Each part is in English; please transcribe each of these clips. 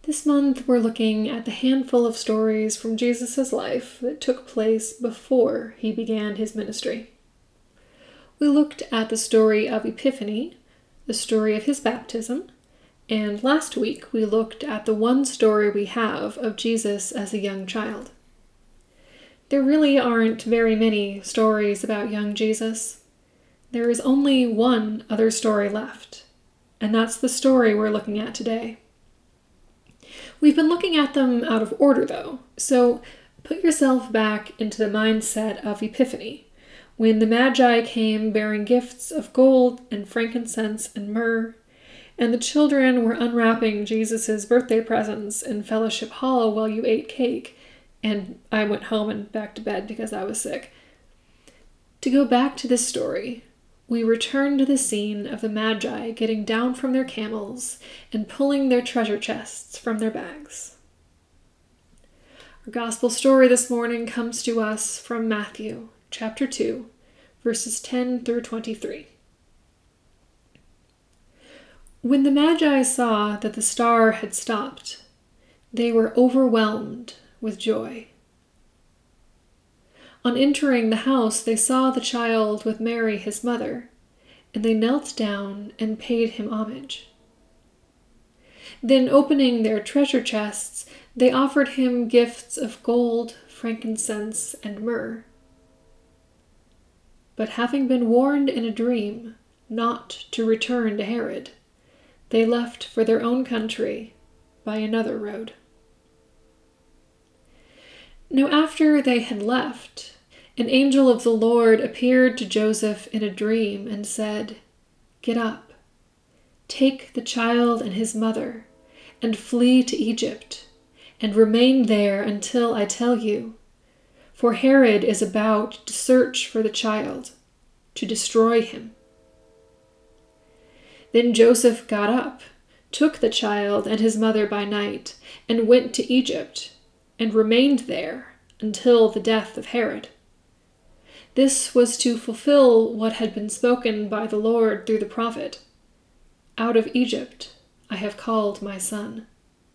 This month we're looking at the handful of stories from Jesus' life that took place before he began his ministry. We looked at the story of Epiphany, the story of his baptism, and last week we looked at the one story we have of Jesus as a young child. There really aren't very many stories about young Jesus. There is only one other story left, and that's the story we're looking at today. We've been looking at them out of order, though, so put yourself back into the mindset of Epiphany, when the Magi came bearing gifts of gold and frankincense and myrrh, and the children were unwrapping Jesus' birthday presents in Fellowship Hall while you ate cake, and I went home and back to bed because I was sick. To go back to this story, we return to the scene of the Magi getting down from their camels and pulling their treasure chests from their bags. Our gospel story this morning comes to us from Matthew, chapter 2, verses 10 through 23. When the Magi saw that the star had stopped, they were overwhelmed with joy. On entering the house, they saw the child with Mary, his mother, and they knelt down and paid him homage. Then, opening their treasure chests, they offered him gifts of gold, frankincense, and myrrh. But having been warned in a dream not to return to Herod, they left for their own country by another road. Now after they had left, an angel of the Lord appeared to Joseph in a dream and said, "Get up, take the child and his mother, and flee to Egypt, and remain there until I tell you, for Herod is about to search for the child, to destroy him." Then Joseph got up, took the child and his mother by night, and went to Egypt, and remained there until the death of Herod. This was to fulfill what had been spoken by the Lord through the prophet, "Out of Egypt I have called my son."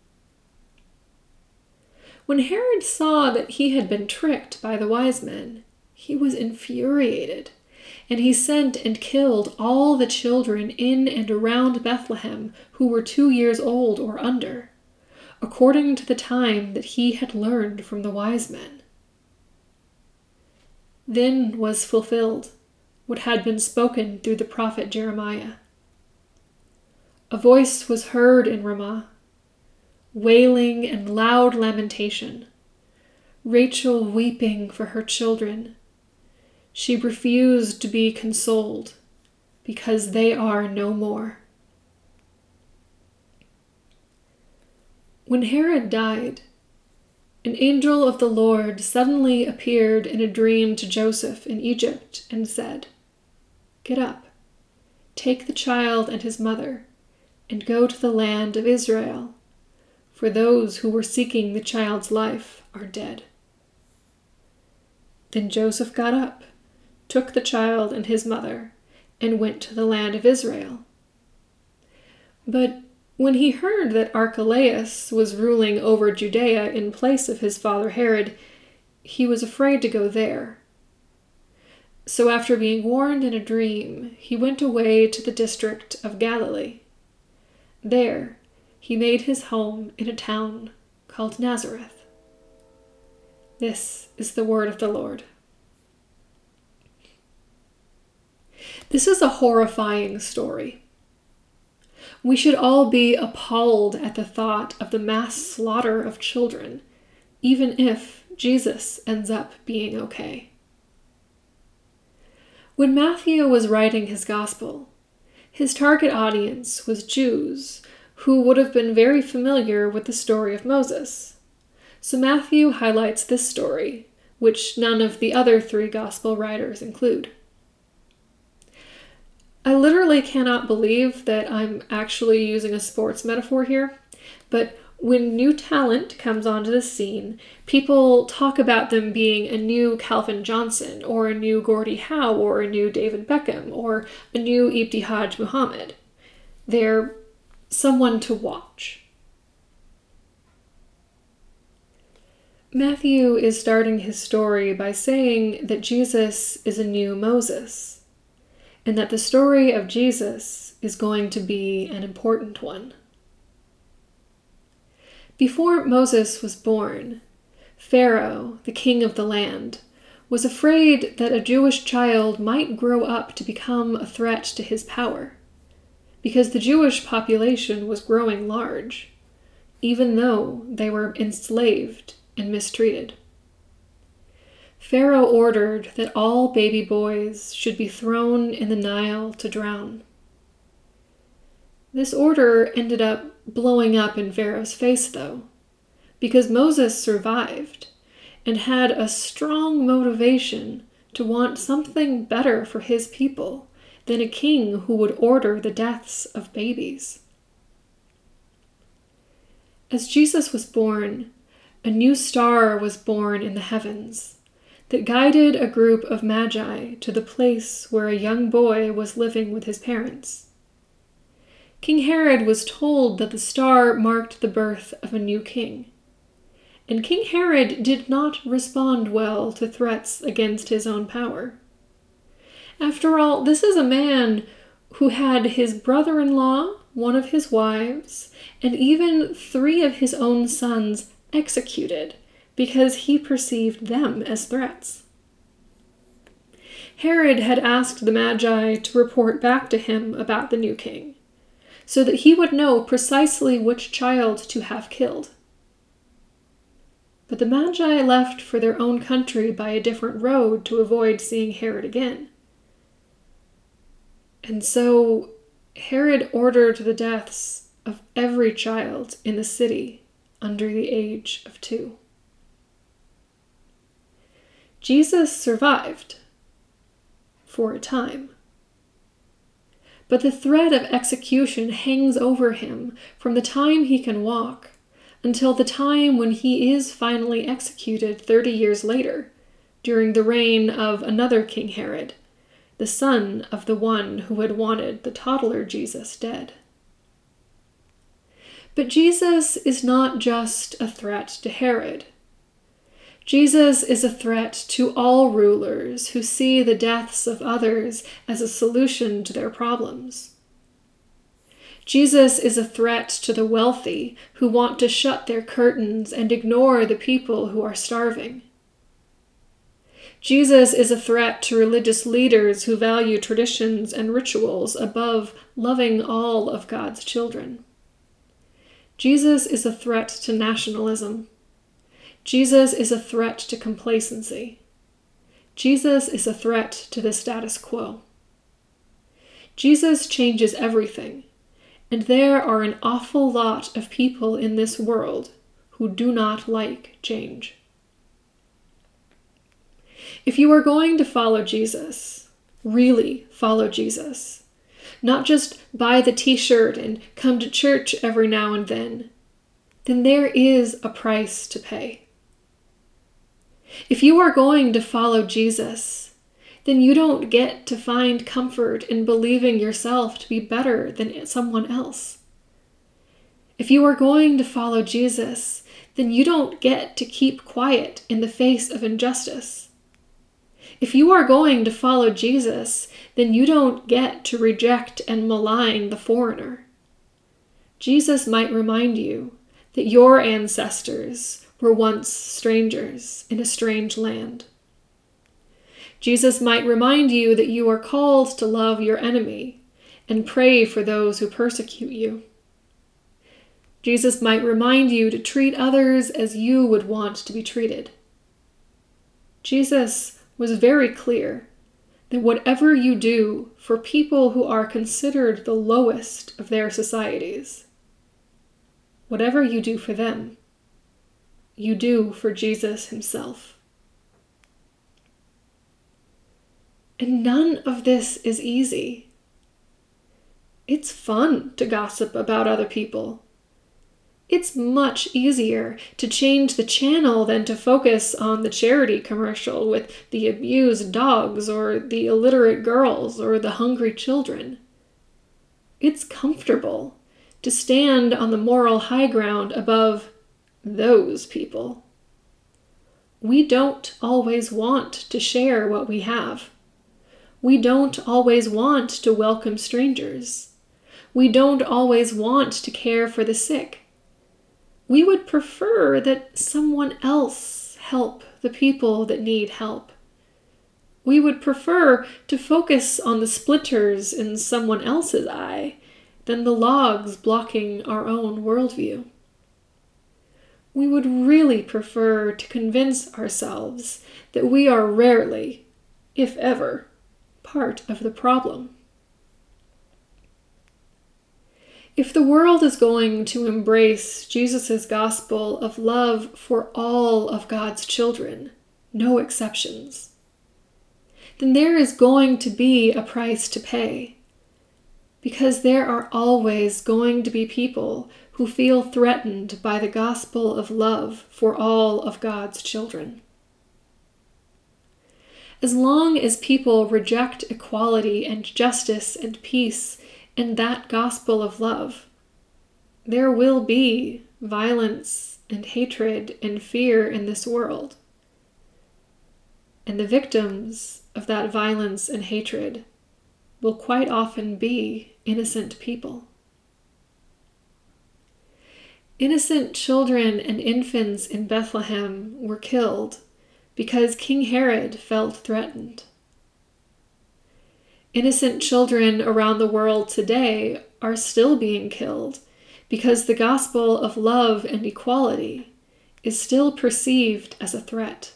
When Herod saw that he had been tricked by the wise men, he was infuriated, and he sent and killed all the children in and around Bethlehem who were 2 years old or under, according to the time that he had learned from the wise men. Then was fulfilled what had been spoken through the prophet Jeremiah. A voice was heard in Ramah, wailing and loud lamentation, Rachel weeping for her children. She refused to be consoled, because they are no more. When Herod died, an angel of the Lord suddenly appeared in a dream to Joseph in Egypt and said, "Get up, take the child and his mother, and go to the land of Israel, for those who were seeking the child's life are dead." Then Joseph got up, took the child and his mother, and went to the land of Israel. But when he heard that Archelaus was ruling over Judea in place of his father Herod, he was afraid to go there. So after being warned in a dream, he went away to the district of Galilee. There he made his home in a town called Nazareth. This is the word of the Lord. This is a horrifying story. We should all be appalled at the thought of the mass slaughter of children, even if Jesus ends up being okay. When Matthew was writing his gospel, his target audience was Jews who would have been very familiar with the story of Moses. So Matthew highlights this story, which none of the other 3 gospel writers include. I literally cannot believe that I'm actually using a sports metaphor here, but when new talent comes onto the scene, people talk about them being a new Calvin Johnson, or a new Gordie Howe, or a new David Beckham, or a new Ibtihaj Muhammad. They're someone to watch. Matthew is starting his story by saying that Jesus is a new Moses, and that the story of Jesus is going to be an important one. Before Moses was born, Pharaoh, the king of the land, was afraid that a Jewish child might grow up to become a threat to his power, because the Jewish population was growing large, even though they were enslaved and mistreated. Pharaoh ordered that all baby boys should be thrown in the Nile to drown. This order ended up blowing up in Pharaoh's face, though, because Moses survived and had a strong motivation to want something better for his people than a king who would order the deaths of babies. As Jesus was born, a new star was born in the heavens that guided a group of magi to the place where a young boy was living with his parents. King Herod was told that the star marked the birth of a new king, and King Herod did not respond well to threats against his own power. After all, this is a man who had his brother-in-law, one of his wives, and even 3 of his own sons executed because he perceived them as threats. Herod had asked the Magi to report back to him about the new king, so that he would know precisely which child to have killed. But the Magi left for their own country by a different road to avoid seeing Herod again. And so Herod ordered the deaths of every child in the city under the age of 2. Jesus survived for a time, but the threat of execution hangs over him from the time he can walk until the time when he is finally executed 30 years later, during the reign of another King Herod, the son of the one who had wanted the toddler Jesus dead. But Jesus is not just a threat to Herod. Jesus is a threat to all rulers who see the deaths of others as a solution to their problems. Jesus is a threat to the wealthy who want to shut their curtains and ignore the people who are starving. Jesus is a threat to religious leaders who value traditions and rituals above loving all of God's children. Jesus is a threat to nationalism. Jesus is a threat to complacency. Jesus is a threat to the status quo. Jesus changes everything, and there are an awful lot of people in this world who do not like change. If you are going to follow Jesus, really follow Jesus, not just buy the t-shirt and come to church every now and then there is a price to pay. If you are going to follow Jesus, then you don't get to find comfort in believing yourself to be better than someone else. If you are going to follow Jesus, then you don't get to keep quiet in the face of injustice. If you are going to follow Jesus, then you don't get to reject and malign the foreigner. Jesus might remind you that your ancestors were once strangers in a strange land. Jesus might remind you that you are called to love your enemy and pray for those who persecute you. Jesus might remind you to treat others as you would want to be treated. Jesus was very clear that whatever you do for people who are considered the lowest of their societies, whatever you do for them, you do for Jesus himself. And none of this is easy. It's fun to gossip about other people. It's much easier to change the channel than to focus on the charity commercial with the abused dogs or the illiterate girls or the hungry children. It's comfortable to stand on the moral high ground above those people. We don't always want to share what we have. We don't always want to welcome strangers. We don't always want to care for the sick. We would prefer that someone else help the people that need help. We would prefer to focus on the splinters in someone else's eye than the logs blocking our own worldview. We would really prefer to convince ourselves that we are rarely, if ever, part of the problem. If the world is going to embrace Jesus' gospel of love for all of God's children, no exceptions, then there is going to be a price to pay, because there are always going to be people who feel threatened by the gospel of love for all of God's children. As long as people reject equality and justice and peace and that gospel of love, there will be violence and hatred and fear in this world. And the victims of that violence and hatred will quite often be innocent people. Innocent children and infants in Bethlehem were killed because King Herod felt threatened. Innocent children around the world today are still being killed because the gospel of love and equality is still perceived as a threat.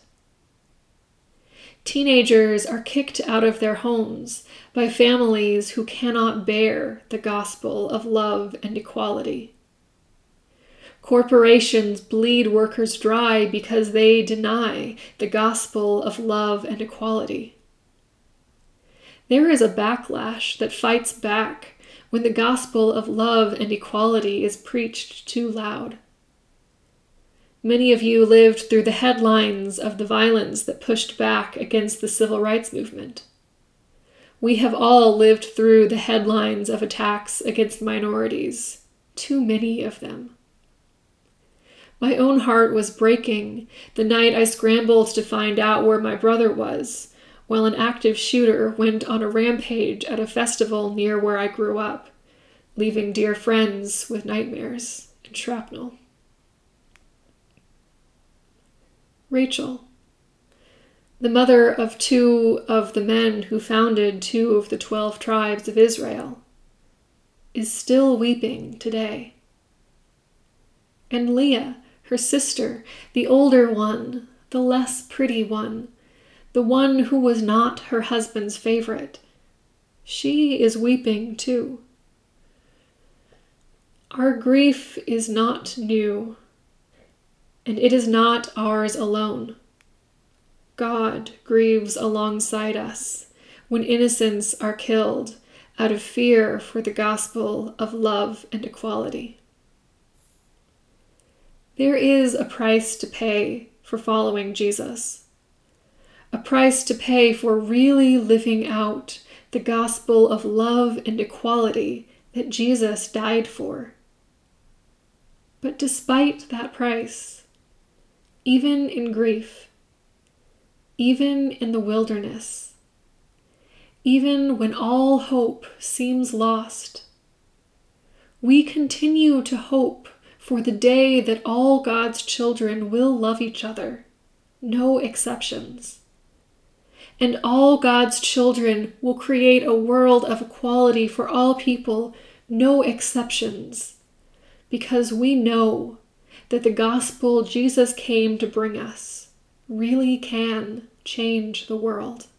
Teenagers are kicked out of their homes by families who cannot bear the gospel of love and equality. Corporations bleed workers dry because they deny the gospel of love and equality. There is a backlash that fights back when the gospel of love and equality is preached too loud. Many of you lived through the headlines of the violence that pushed back against the civil rights movement. We have all lived through the headlines of attacks against minorities, too many of them. My own heart was breaking the night I scrambled to find out where my brother was, while an active shooter went on a rampage at a festival near where I grew up, leaving dear friends with nightmares and shrapnel. Rachel, the mother of 2 of the men who founded 2 of the 12 tribes of Israel, is still weeping today. And Leah, her sister, the older one, the less pretty one, the one who was not her husband's favorite, she is weeping too. Our grief is not new, and it is not ours alone. God grieves alongside us when innocents are killed out of fear for the gospel of love and equality. There is a price to pay for following Jesus, a price to pay for really living out the gospel of love and equality that Jesus died for. But despite that price, even in grief, even in the wilderness, even when all hope seems lost, we continue to hope for the day that all God's children will love each other, no exceptions. And all God's children will create a world of equality for all people, no exceptions, because we know that the gospel Jesus came to bring us really can change the world.